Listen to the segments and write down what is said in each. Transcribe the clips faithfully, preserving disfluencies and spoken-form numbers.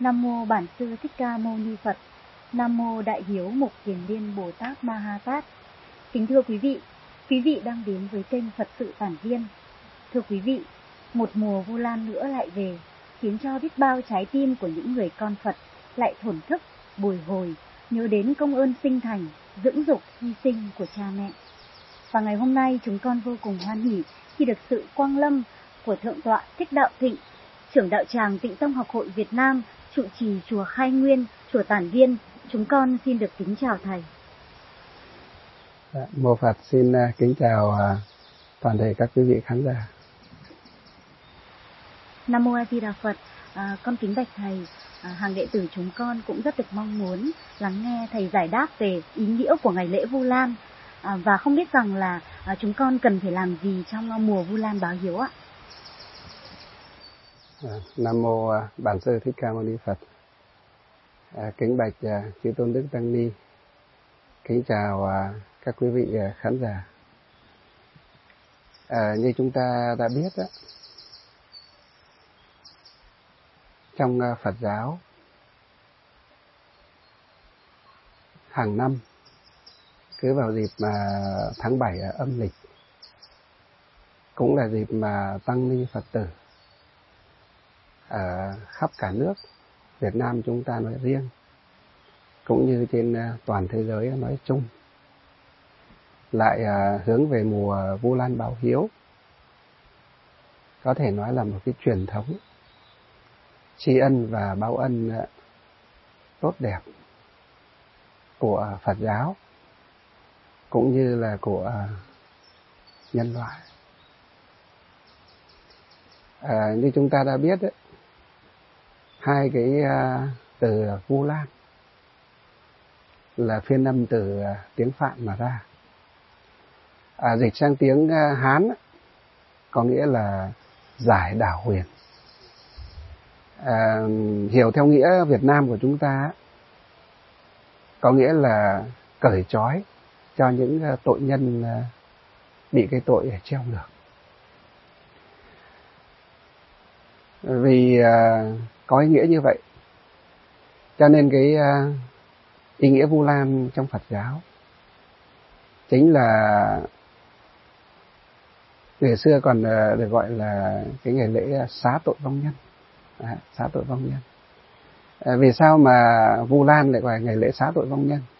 Nam mô Bản Sư Thích Ca Mâu Ni Phật. Nam mô Đại Hiếu Mục Kiền Liên Bồ Tát Ma Ha Tát. Kính thưa quý vị, quý vị đang đến với kênh Phật Sự Tản Viên. Thưa quý vị, một mùa Vu Lan nữa lại về, khiến cho biết bao trái tim của những người con Phật lại thổn thức, bồi hồi, nhớ đến công ơn sinh thành, dưỡng dục, hy sinh của cha mẹ. Và ngày hôm nay chúng con vô cùng hoan hỉ khi được sự quang lâm của Thượng tọa Thích Đạo Thịnh, trưởng đạo tràng Tịnh Tông Học hội Việt Nam, trụ trì chùa Khai Nguyên, chùa Tản Viên. Chúng con xin được kính chào thầy. Mô Phật xin kính chào toàn thể các quý vị khán giả. Nam mô A Di Đà Phật. À, con kính bạch thầy, à, hàng đệ tử chúng con cũng rất được mong muốn lắng nghe thầy giải đáp về ý nghĩa của ngày lễ Vu Lan, à, và không biết rằng là à, chúng con cần phải làm gì trong mùa Vu Lan báo hiếu ạ. À, Nam mô Bản Sư Thích Ca Mâu Ni Phật. À, kính bạch à, chư tôn đức tăng ni, kính chào à, các quý vị à, khán giả. À, như chúng ta đã biết đó, trong à, Phật giáo hàng năm cứ vào dịp mà tháng bảy âm lịch cũng là dịp mà tăng ni Phật tử ở khắp cả nước Việt Nam chúng ta nói riêng cũng như trên toàn thế giới nói chung lại hướng về mùa Vu Lan báo hiếu. Có thể nói là một cái truyền thống tri ân và báo ân tốt đẹp của Phật giáo cũng như là của nhân loại. À, như chúng ta đã biết ấy, hai cái uh, từ Vu Lan là phiên âm từ uh, tiếng Phạn mà ra. À, dịch sang tiếng uh, Hán ấy, có nghĩa là giải đảo huyền. À, hiểu theo nghĩa Việt Nam của chúng ta ấy, có nghĩa là cởi trói cho những uh, tội nhân uh, bị cái tội treo ngược. Vì uh, có ý nghĩa như vậy cho nên cái uh, ý nghĩa Vu Lan trong Phật giáo chính là ngày xưa còn uh, được gọi là cái ngày lễ xá tội vong nhân. À, xá tội vong nhân. À, vì sao mà Vu Lan lại gọi là ngày lễ xá tội vong nhân?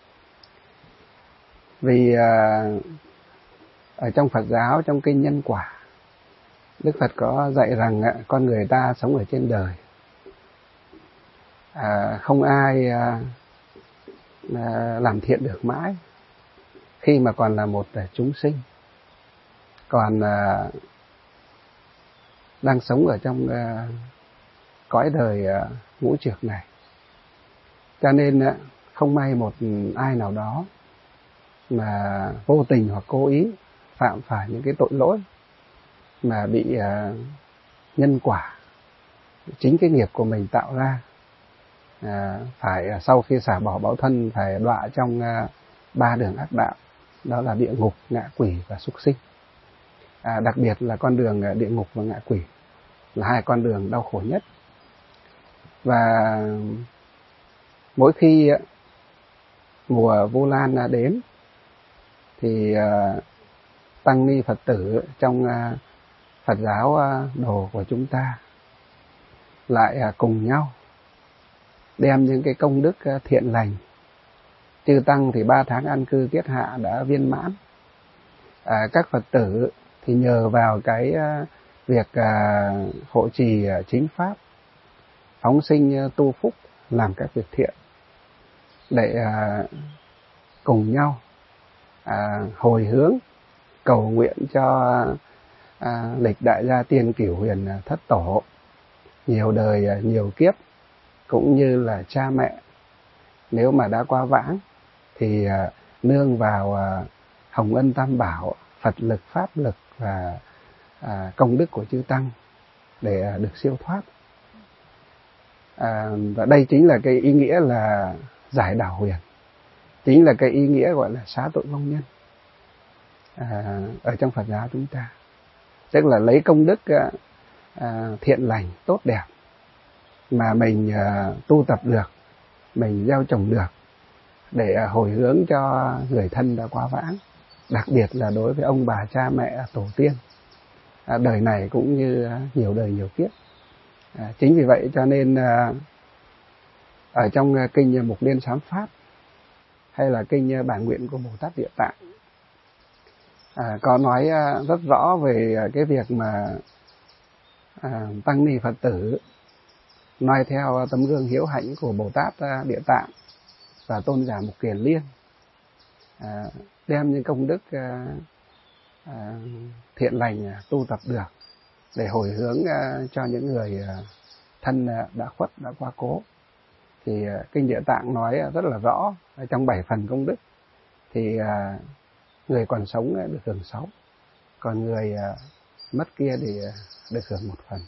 Vì uh, ở trong Phật giáo, trong kinh Nhân Quả, Đức Phật có dạy rằng uh, con người ta sống ở trên đời, À, không ai à, à, làm thiện được mãi khi mà còn là một à, chúng sinh, còn à, đang sống ở trong à, cõi đời à, ngũ trược này. Cho nên à, không may một ai nào đó mà vô tình hoặc cố ý phạm phải những cái tội lỗi mà bị à, nhân quả chính cái nghiệp của mình tạo ra, À, phải sau khi xả bỏ báo thân phải đọa trong à, ba đường ác đạo, đó là địa ngục, ngạ quỷ và súc sinh. À, đặc biệt là con đường à, địa ngục và ngạ quỷ là hai con đường đau khổ nhất. Và mỗi khi à, mùa Vu Lan à, đến thì à, tăng ni Phật tử trong à, Phật giáo à, đồ của chúng ta lại à, cùng nhau đem những cái công đức thiện lành. Chư tăng thì ba tháng an cư kiết hạ đã viên mãn. À, các Phật tử thì nhờ vào cái việc à, hộ trì chính pháp, phóng sinh tu phúc, làm các việc thiện để à, cùng nhau à, hồi hướng cầu nguyện cho à, lịch đại gia tiên cửu huyền thất tổ nhiều đời nhiều kiếp, cũng như là cha mẹ nếu mà đã qua vãng thì uh, nương vào uh, hồng ân tam bảo, Phật lực, pháp lực và uh, công đức của chư tăng để uh, được siêu thoát. Uh, và đây chính là cái ý nghĩa là giải đảo huyền, chính là cái ý nghĩa gọi là xá tội vong nhân uh, ở trong Phật giáo chúng ta, tức là lấy công đức uh, uh, thiện lành tốt đẹp mà mình tu tập được, mình gieo trồng được để hồi hướng cho người thân đã quá vãng, đặc biệt là đối với ông bà cha mẹ tổ tiên, đời này cũng như nhiều đời nhiều kiếp. Chính vì vậy cho nên ở trong kinh Mục Liên Sám Pháp hay là kinh Bản Nguyện của Bồ Tát Địa Tạng à, có nói rất rõ về cái việc mà à, tăng ni Phật tử noi theo tấm gương hiếu hạnh của Bồ Tát Địa Tạng và tôn giả Mục Kiền Liên, à, đem những công đức à, à, thiện lành tu tập được để hồi hướng à, cho những người à, thân đã khuất, đã qua cố. Thì à, kinh Địa Tạng nói rất là rõ trong bảy phần công đức thì à, người còn sống được hưởng sáu, còn người à, mất kia thì được hưởng một phần.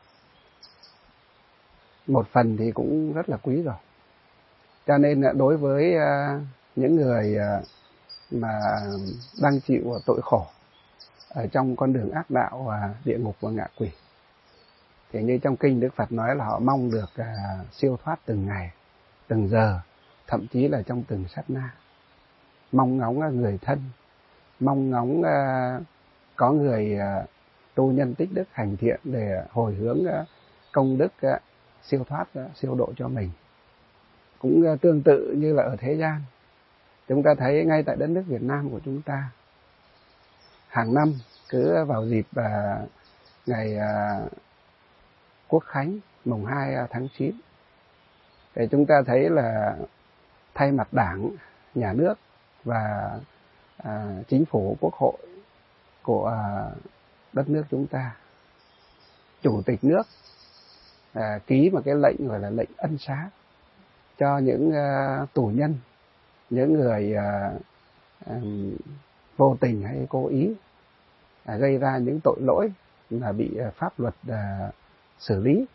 Một phần thì cũng rất là quý rồi. Cho nên đối với những người mà đang chịu tội khổ ở trong con đường ác đạo và địa ngục và ngạ quỷ, thì như trong kinh Đức Phật nói là họ mong được siêu thoát từng ngày, từng giờ, thậm chí là trong từng sát na. Mong ngóng người thân, mong ngóng có người tu nhân tích đức hành thiện để hồi hướng công đức siêu thoát, siêu độ cho mình. Cũng tương tự như là ở thế gian, chúng ta thấy ngay tại đất nước Việt Nam của chúng ta, hàng năm cứ vào dịp ngày Quốc Khánh mùng hai tháng chín, thì chúng ta thấy là thay mặt Đảng, Nhà nước và Chính phủ, Quốc hội của đất nước chúng ta, Chủ tịch nước À, ký một cái lệnh gọi là lệnh ân xá cho những uh, tù nhân, những người uh, um, vô tình hay cố ý uh, gây ra những tội lỗi là bị uh, pháp luật uh, xử lý.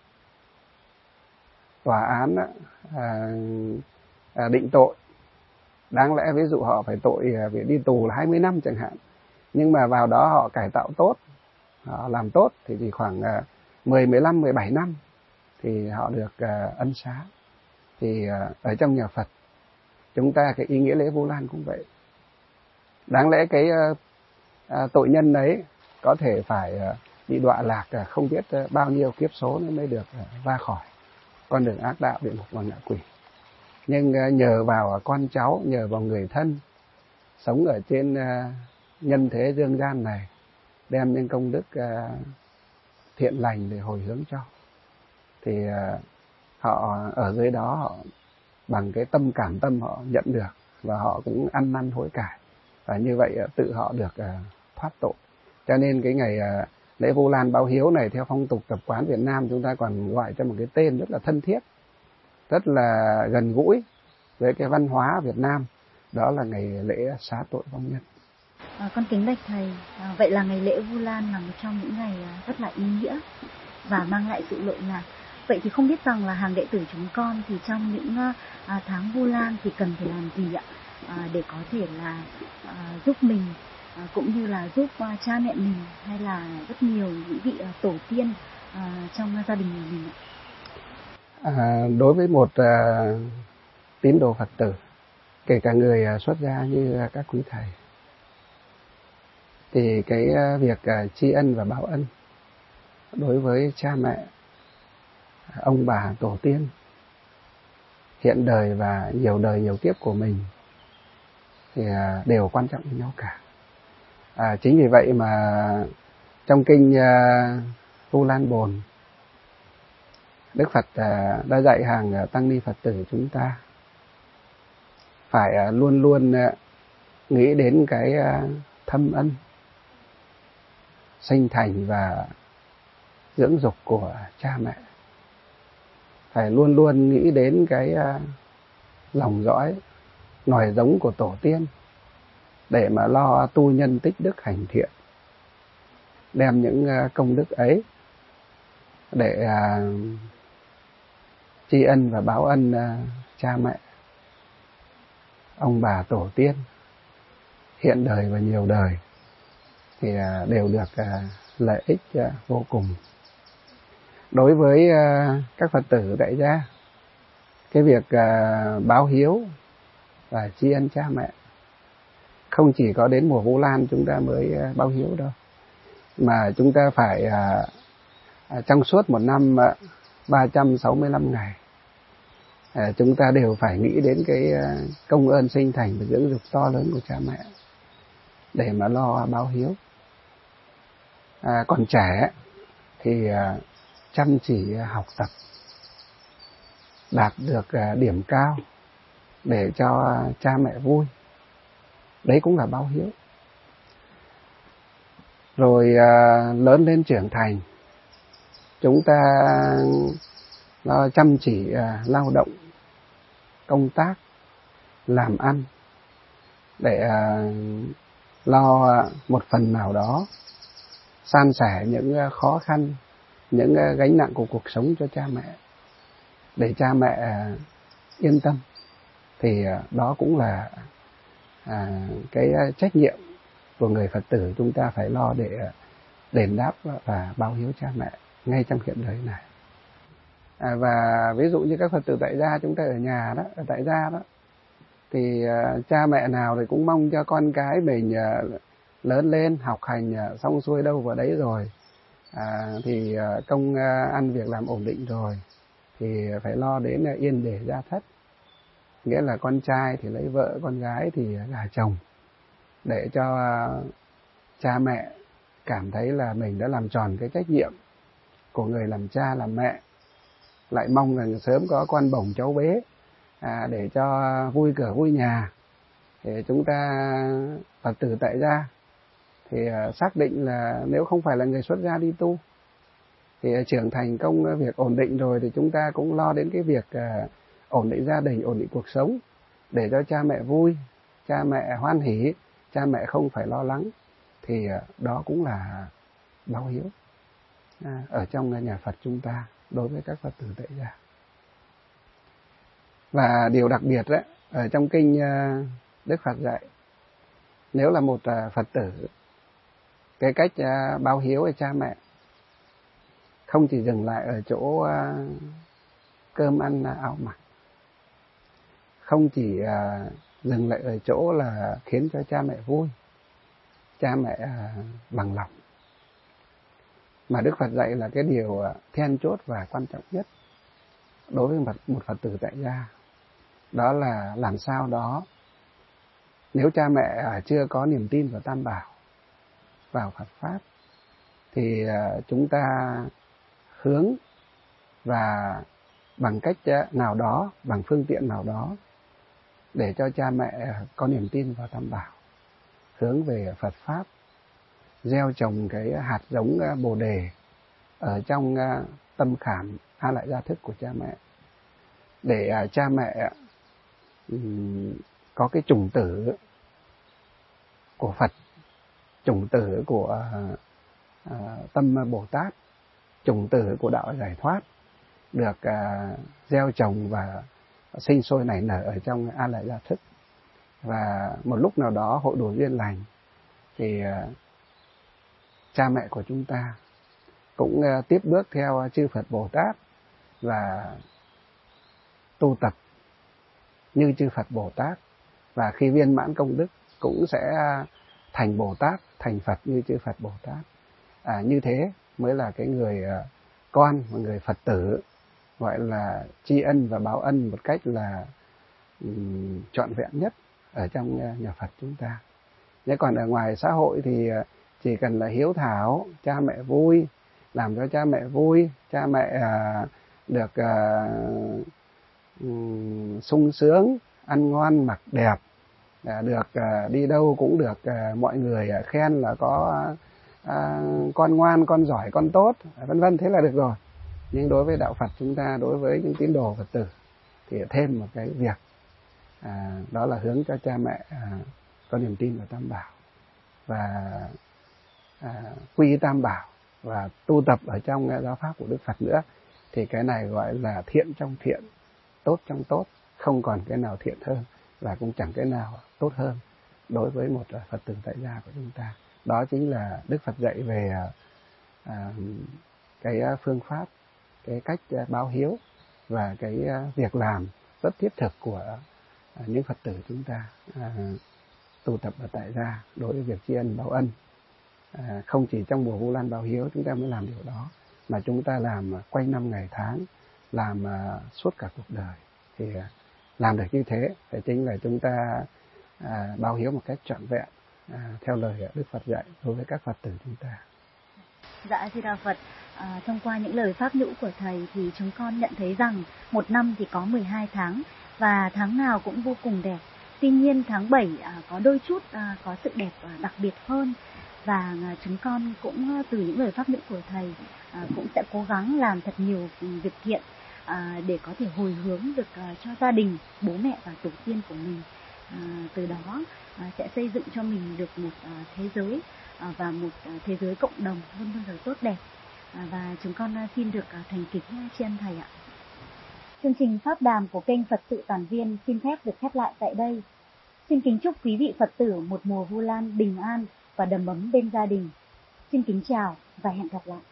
Tòa án uh, uh, định tội, đáng lẽ ví dụ họ phải tội uh, bị đi tù là hai mươi năm chẳng hạn, nhưng mà vào đó họ cải tạo tốt, họ làm tốt thì chỉ khoảng uh, mười, mười lăm, mười bảy năm thì họ được uh, ân xá. Thì uh, ở trong nhà Phật chúng ta cái ý nghĩa lễ Vu Lan cũng vậy. Đáng lẽ cái uh, uh, tội nhân đấy có thể phải uh, bị đọa lạc uh, không biết uh, bao nhiêu kiếp số nó mới được uh, ra khỏi con đường ác đạo địa ngục và ngạ quỷ. Nhưng uh, nhờ vào uh, con cháu, nhờ vào người thân sống ở trên uh, nhân thế dương gian này, đem những công đức uh, thiện lành để hồi hướng cho, thì uh, họ ở dưới đó họ bằng cái tâm cảm tâm họ nhận được và họ cũng ăn năn hối cải, và như vậy uh, tự họ được uh, thoát tội. Cho nên cái ngày uh, lễ Vu Lan báo hiếu này theo phong tục tập quán Việt Nam chúng ta còn gọi cho một cái tên rất là thân thiết, rất là gần gũi với cái văn hóa Việt Nam, đó là ngày lễ xá tội vong nhân. À, con kính bạch thầy, à, vậy là ngày lễ Vu Lan là một trong những ngày rất là ý nghĩa và mang lại sự lợi lạc. Vậy thì không biết rằng là hàng đệ tử chúng con thì trong những à, tháng Vu Lan thì cần phải làm gì ạ, à, để có thể là à, giúp mình à, cũng như là giúp à, cha mẹ mình hay là rất nhiều những vị à, tổ tiên à, trong gia đình của mình ạ? À, đối với một à, tín đồ Phật tử, kể cả người à, xuất gia như các quý thầy, thì cái à, việc à, tri ân và báo ân đối với cha mẹ, ông bà tổ tiên hiện đời và nhiều đời nhiều kiếp của mình thì à, đều quan trọng với nhau cả. À, chính vì vậy mà trong kinh à, Vu Lan Bồn, Đức Phật à, đã dạy hàng à, tăng ni Phật tử chúng ta phải à, luôn luôn à, nghĩ đến cái à, thâm ân sinh thành và dưỡng dục của cha mẹ, phải luôn luôn nghĩ đến cái uh, dòng dõi nòi giống của tổ tiên để mà lo tu nhân tích đức hành thiện, đem những uh, công đức ấy để uh, tri ân và báo ân uh, cha mẹ, ông bà tổ tiên hiện đời và nhiều đời, thì uh, đều được uh, lợi ích uh, vô cùng. đối với uh, các Phật tử tại gia, cái việc uh, báo hiếu và tri ân cha mẹ không chỉ có đến mùa Vu Lan chúng ta mới uh, báo hiếu đâu, mà chúng ta phải uh, uh, trong suốt một năm uh, ba trăm sáu mươi lăm ngày uh, chúng ta đều phải nghĩ đến cái uh, công ơn sinh thành và dưỡng dục to lớn của cha mẹ để mà lo báo hiếu. À, còn trẻ thì uh, chăm chỉ học tập, đạt được uh, điểm cao để cho uh, cha mẹ vui, đấy cũng là báo hiếu. Rồi uh, lớn lên trưởng thành, chúng ta uh, chăm chỉ uh, lao động, công tác, làm ăn để uh, lo uh, một phần nào đó san sẻ những uh, khó khăn, những uh, gánh nặng của cuộc sống cho cha mẹ, để cha mẹ uh, yên tâm. Thì uh, đó cũng là uh, cái uh, trách nhiệm của người Phật tử chúng ta phải lo để uh, đền đáp và báo hiếu cha mẹ ngay trong hiện đời này. À, và ví dụ như các Phật tử tại gia chúng ta ở nhà đó, ở tại gia đó, thì uh, cha mẹ nào thì cũng mong cho con cái mình uh, lớn lên, học hành uh, xong xuôi đâu vào đấy rồi, à, thì uh, công uh, ăn việc làm ổn định rồi, thì phải lo đến uh, yên để gia thất, nghĩa là con trai thì lấy vợ, con gái thì gả chồng, để cho uh, cha mẹ cảm thấy là mình đã làm tròn cái trách nhiệm của người làm cha làm mẹ, lại mong rằng sớm có con bồng cháu bế, à, để cho vui cửa vui nhà. Thì chúng ta Phật tử tại gia thì uh, xác định là nếu không phải là người xuất gia đi tu, thì uh, trưởng thành công việc ổn định rồi, thì chúng ta cũng lo đến cái việc uh, ổn định gia đình, ổn định cuộc sống, để cho cha mẹ vui, cha mẹ hoan hỉ, cha mẹ không phải lo lắng. Thì uh, đó cũng là báo hiếu à, ở trong nhà Phật chúng ta đối với các Phật tử tại gia. Và điều đặc biệt đấy, ở trong kinh uh, Đức Phật dạy, nếu là một uh, Phật tử, cái cách uh, báo hiếu với cha mẹ không chỉ dừng lại ở chỗ uh, cơm ăn uh, áo mặc, không chỉ uh, dừng lại ở chỗ là khiến cho cha mẹ vui, cha mẹ uh, bằng lòng, mà Đức Phật dạy là cái điều uh, then chốt và quan trọng nhất đối với một, một Phật tử tại gia, đó là làm sao đó nếu cha mẹ uh, chưa có niềm tin vào Tam Bảo, vào Phật Pháp, thì uh, chúng ta hướng và bằng cách uh, nào đó, bằng phương tiện nào đó, để cho cha mẹ uh, có niềm tin vào Tam Bảo, hướng về Phật Pháp, gieo trồng cái hạt giống uh, Bồ Đề ở trong uh, tâm khảm A Lại Gia Thức của cha mẹ, để uh, cha mẹ um, có cái chủng tử của Phật, chủng tử của uh, uh, tâm Bồ Tát, chủng tử của đạo giải thoát, được uh, gieo trồng và sinh sôi nảy nở ở trong A Lại Gia Thức. Và một lúc nào đó hội đủ duyên lành, thì uh, cha mẹ của chúng ta cũng uh, tiếp bước theo chư Phật Bồ Tát và tu tập như chư Phật Bồ Tát, và khi viên mãn công đức cũng sẽ thành Bồ Tát, thành Phật như chư Phật Bồ Tát. À, như thế mới là cái người uh, con và người Phật tử gọi là tri ân và báo ân một cách là um, trọn vẹn nhất ở trong uh, nhà Phật chúng ta. Nếu còn ở ngoài xã hội thì uh, chỉ cần là hiếu thảo, cha mẹ vui, làm cho cha mẹ vui, cha mẹ uh, được uh, um, sung sướng, ăn ngon mặc đẹp, uh, được uh, đi đâu cũng được uh, mọi người uh, khen là có uh, con ngoan, con giỏi, con tốt, vân vân, thế là được rồi. Nhưng đối với đạo Phật chúng ta, đối với những tín đồ Phật tử, thì thêm một cái việc, à, đó là hướng cho cha mẹ à, có niềm tin vào Tam Bảo, và à, quy Tam Bảo, và tu tập ở trong giáo pháp của Đức Phật nữa. Thì cái này gọi là thiện trong thiện, tốt trong tốt, không còn cái nào thiện hơn và cũng chẳng cái nào tốt hơn đối với một Phật tử tại gia của chúng ta. Đó chính là Đức Phật dạy về à, cái phương pháp cái cách báo hiếu và cái việc làm rất thiết thực của những Phật tử chúng ta à, tụ tập ở tại gia đối với việc tri ân báo ân. À, không chỉ trong mùa Vu Lan báo hiếu chúng ta mới làm điều đó, mà chúng ta làm quanh năm ngày tháng, làm uh, suốt cả cuộc đời. Thì uh, làm được như thế thì chính là chúng ta uh, báo hiếu một cách trọn vẹn uh, theo lời Đức Phật dạy đối với các Phật tử chúng ta. Dạ thưa Đạo Phật, à, thông qua những lời pháp nhũ của Thầy thì chúng con nhận thấy rằng một năm thì có mười hai tháng và tháng nào cũng vô cùng đẹp. Tuy nhiên tháng bảy à, có đôi chút à, có sự đẹp à, đặc biệt hơn. Và à, chúng con cũng từ những lời pháp nhũ của Thầy à, cũng sẽ cố gắng làm thật nhiều việc thiện à, để có thể hồi hướng được à, cho gia đình, bố mẹ và tổ tiên của mình. À, từ đó à, sẽ xây dựng cho mình được một à, thế giới à, và một à, thế giới cộng đồng luôn luôn tốt đẹp. À, và chúng con à, xin được à, thành kính tri ân Thầy ạ. Chương trình pháp đàm của kênh Phật sự Tản Viên xin phép được khép lại tại đây. Xin kính chúc quý vị Phật tử một mùa Vu Lan bình an và đầm ấm bên gia đình. Xin kính chào và hẹn gặp lại.